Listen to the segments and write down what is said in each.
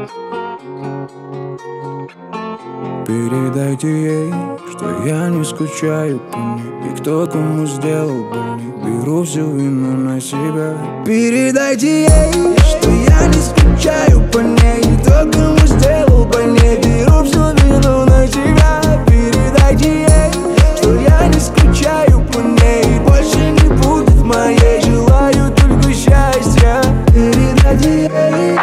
Передайте ей, что я не скучаю по ней. И кто кому сделал больней, беру всю вину на себя. Передайте ей, что я не скучаю по ней. И кто кому сделал больней, беру всю вину на себя. Передайте ей, что я не скучаю по ней. Больше не будет моей, желаю только счастья. Передайте ей,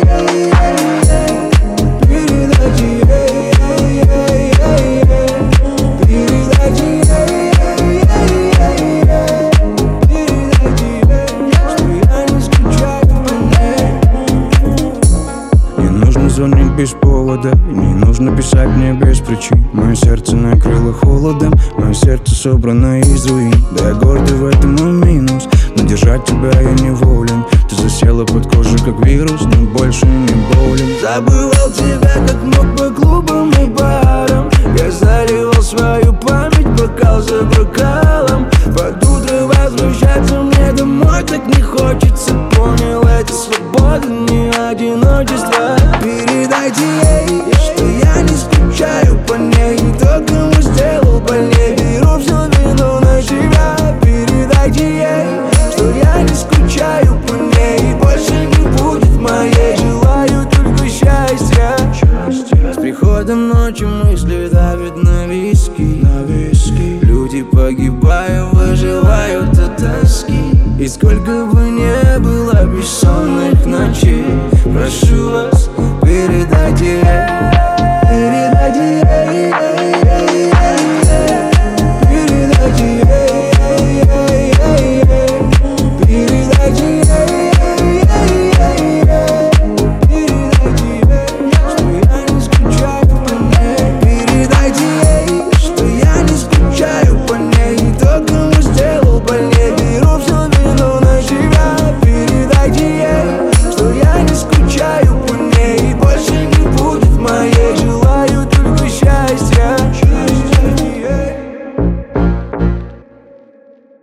передайте ей, передайте ей, что я не скучаю по ней. Не нужно звонить без повода, не нужно писать мне без причин. Мое сердце накрыло холодом, мое сердце собрано из руин. Да я гордый, в этом мой минус, но держать тебя я не волен. Ты засела под кожей как вирус, но больше не болен. Забывал тебя как мог по клубам и барам. Я заливал свою память бокал за бокалом. Под утро возвращаться мне домой так не хочется. Понял, это свобода, не одиночество. Передайте ей, что я не скучаю по ней. Кто кому сделал больней, беру всю вину на себя. Передайте ей, что я не скучаю по ней. Больше не будет моей, желаю только счастья. С приходом ночи мысли давят на виски. Люди погибают, выживают от тоски. И сколько бы не было бессонных ночей, прошу вас, передайте ей.